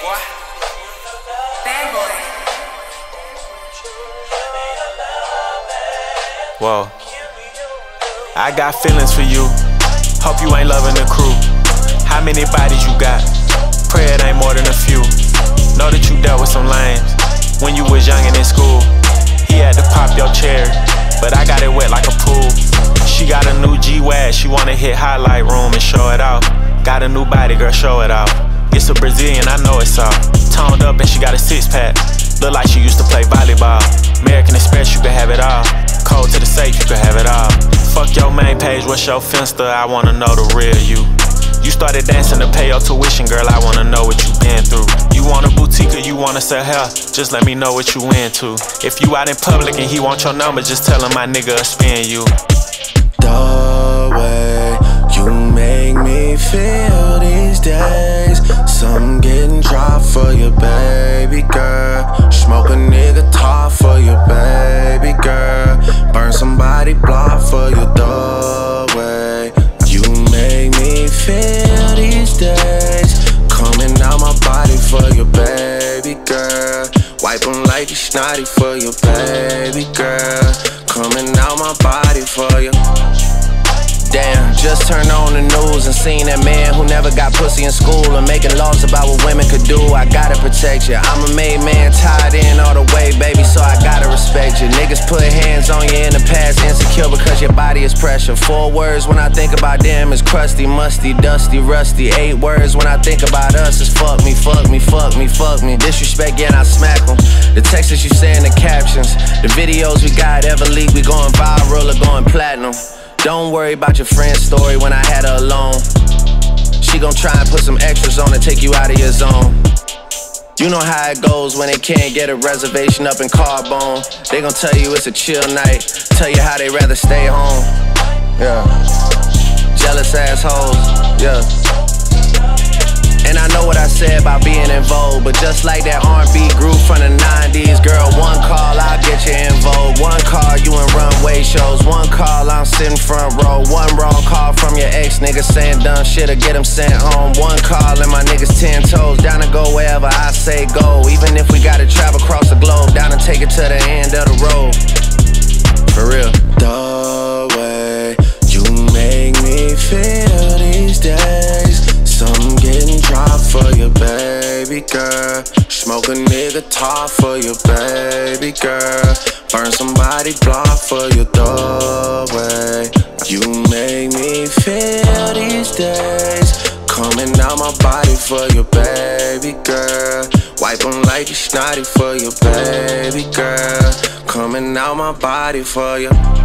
boy. Bad boy. Whoa. I got feelings for you. Hope you ain't loving the crew. How many bodies you got? Pray it ain't more than a few. Know that you dealt with some lames when you was young and in school. He had to pop your chair, but I got it wet like a pool. She got a new G-Wag, she wanna hit highlight room and show it off. Got a new body, girl, show it off. It's a Brazilian, I know it's all. Toned up and she got a six-pack. Look like she used to play volleyball. American Express, you can have it all. Code to the safe, you can have it all. Fuck your main page, what's your Finsta? I wanna know the real you. You started dancing to pay your tuition, girl, I wanna know what you been through. You want a boutique or you wanna sell hair? Just let me know what you into. If you out in public and he want your number, just tell him my nigga will spin you. The way you make me feel these days, some getting dry for your baby girl. Smoke a nigga top for your baby girl. Burn somebody block for you. The way you make me feel these days, coming out my body for your baby girl. Wipe them like you snotty for your baby girl. Coming out my body for you. Damn, just turned on the news and seen that man who never got pussy in school and making laws about what women could do. I gotta protect you. I'm a made man, tied in all the way, baby, so I gotta respect you. Niggas put hands on you in the past, insecure because your body is pressure. 4 words when I think about them is crusty, musty, dusty, rusty. 8 words when I think about us is fuck me, fuck me, fuck me, fuck me. Disrespect, yeah, and I smack them. The texts you say in the captions, the videos we got ever leaked, we going viral or going platinum. Don't worry about your friend's story when I had her alone. She gon' try and put some extras on to take you out of your zone. You know how it goes when they can't get a reservation up in Carbone. They gon' tell you it's a chill night, tell you how they rather stay home. Yeah. Jealous assholes, yeah. And I know what I said about being in vogue, but just like that R&B group from the 90s, girl, one call, I'll get you in vogue. One call, you in runway shows. One call, I'm sitting front row. One wrong call from your ex, nigga saying dumb shit or get him sent home. One call and my niggas 10 toes, down to go wherever I say go. Even if we gotta travel across the globe, down to take it to the end of the road. For real. The way you make me feel these days, some getting dry for your baby girl. Smoke a nigga top for your baby girl. Burn somebody block for you. The way you make me feel these days, coming out my body for your baby girl. Wipe them like you snotty for your baby girl. Coming out my body for you.